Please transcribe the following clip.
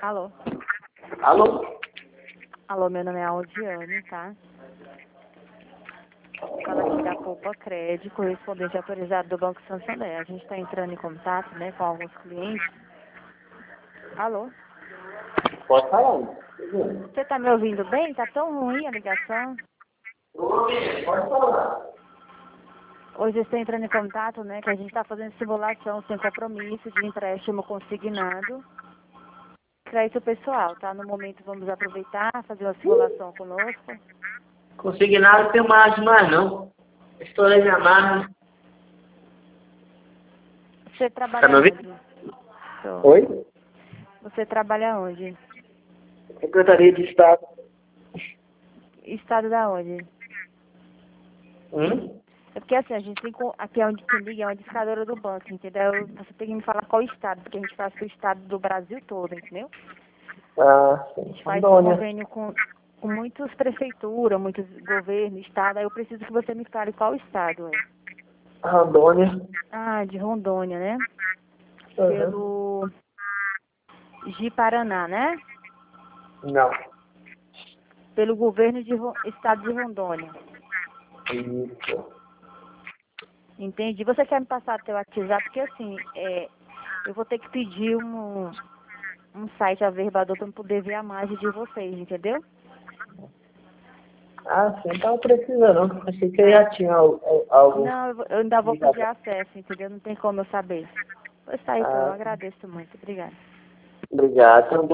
Alô? Alô? Alô, meu nome é Aldiane, tá? Fala aqui da Poupa Crédito, correspondente autorizado do Banco Santander. A gente está entrando em contato, né, com alguns clientes. Alô? Pode falar. Você está me ouvindo bem? Tá tão ruim a ligação. Pode falar. Hoje eu estou entrando em contato, né, que a gente está fazendo simulação sem compromisso de empréstimo consignado. Crédito pessoal, tá? No momento vamos aproveitar, fazer uma simulação conosco. Consignado tem margem mais não. Estourei minha margem. Você Tá trabalha me ouvindo? onde? Tô. Oi? Você trabalha onde? Secretaria de Estado. Estado da onde? É porque assim, a gente tem aqui é onde que liga, é uma discadora do banco, entendeu? Você tem que me falar qual estado, porque a gente faz pro estado do Brasil todo, entendeu? Ah, A sim. gente faz Rondônia. convênio com muitas prefeituras, muitos governos, estado, aí eu preciso que você me fale qual estado é. Rondônia. Ah, de Rondônia, né? Uhum. Pelo Ji-Paraná, né? Não. Pelo governo de estado de Rondônia. Isso. Entendi. Você quer me passar teu WhatsApp? Porque assim, eu vou ter que pedir um site averbador para poder ver a margem de vocês, entendeu? Ah, sim. Então não precisa não. Achei que eu já tinha algo Não, eu ainda vou ligado. pedir acesso, entendeu? Não tem como eu saber. Pois tá, então, eu Ah, agradeço muito. Obrigada. obrigado.